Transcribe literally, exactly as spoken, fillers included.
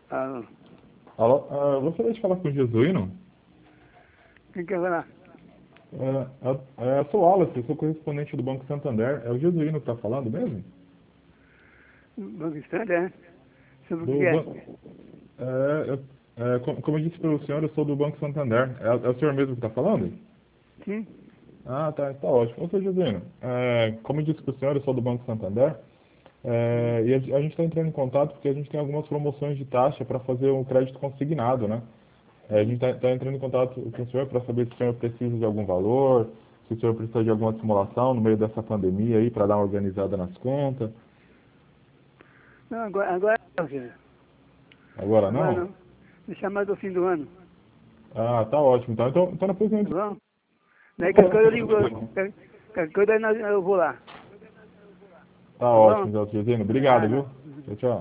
Alô, Alô, ah, gostaria de falar com o Jesuíno? quem quer falar? É, é, eu sou o Wallace, eu sou correspondente do Banco Santander. É o Jesuíno que está falando mesmo? Banco Estado, é? Sobre o que Do é? ban... é, eu- é, como, como eu disse para o senhor, eu sou do Banco Santander. É, é o senhor mesmo que está falando? Sim? Ah, tá, tá ótimo. Ô, senhor Jesuíno, é, como eu disse para o senhor, eu sou do Banco Santander. É, e a, a gente está entrando em contato porque a gente tem algumas promoções de taxa para fazer um crédito consignado, né? É, a gente está entrando em contato com o senhor para saber se o senhor precisa de algum valor, se o senhor precisa de alguma simulação no meio dessa pandemia aí para dar uma organizada nas contas. Não, agora, agora não, filho. Agora Agora não? não. Me chamar do fim do ano, Ah, tá ótimo. Então, então, então depois a tá gente bom? Daí qualquer fala coisa eu com ligo, você. qualquer qualquer coisa nós- eu vou lá, Tá tá bom? ótimo, Zé Obrigado, Nada. viu? Tchau, tchau.